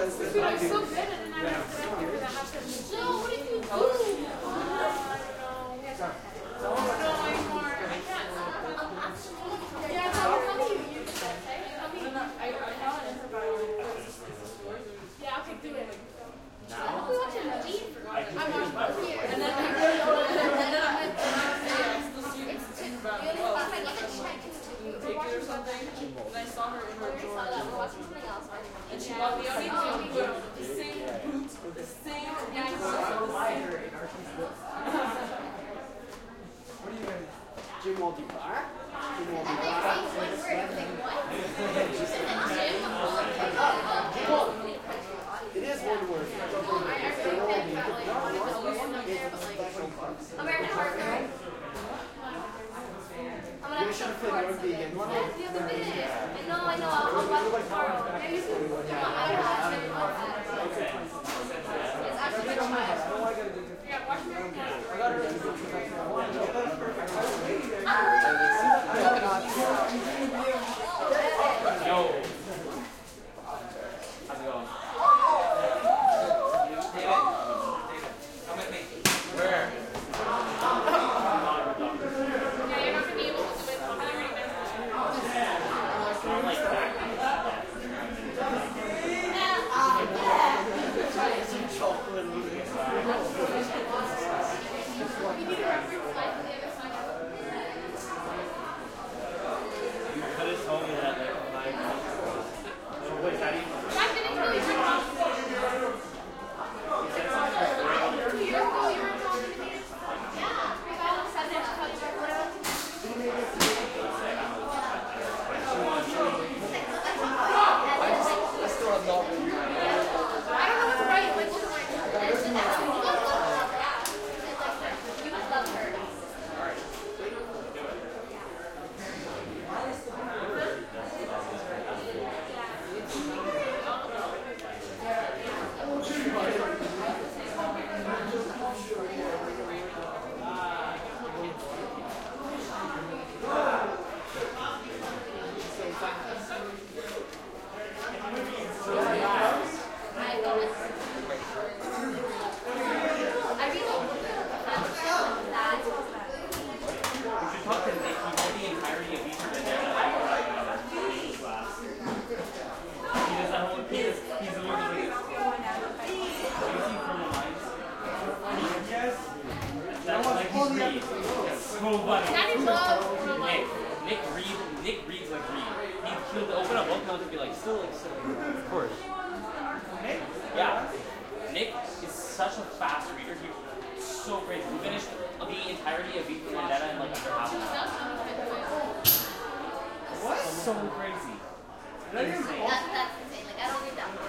I'm so good at it, and I have to Joe, what did you do? I don't know anymore. I can't. Yeah, tell me you use that. Tell me. I found an info bio. Yeah, okay, do it. I'm watching the lead. I'm watching here. And then or something, and I saw her in her drawer, and she bought me the same boots, the same What are you going to Jim Waldy Bar? Jim Waldy Bar? It is one word. American Heart. You should have played rugby again. No, I know. I'll watch it tomorrow. Maybe you can. I don't know. It's actually good tomorrow. Yeah, watch American Heart. Yo. How's it going? David, come with me. Where? Yeah, you're not going to be able to do it for 30 minutes. We need a reference slide to the other side. You could have told me that like 5 Wait, how do you? 5 minutes really quick. 2 years ago, you were talking to me. Yeah, we got 7 cuts or whatever. I still have not been. I don't know what to write. Like, what to write? You would love her. Nick reads like Reed. He'll open up one page and be like, still like so. Of course. Nick? Yeah. Nick is such a fast reader. He's so great. He finished the entirety of V for Vendetta in like under half an hour. What? So crazy. That's insane. Like, I don't need that.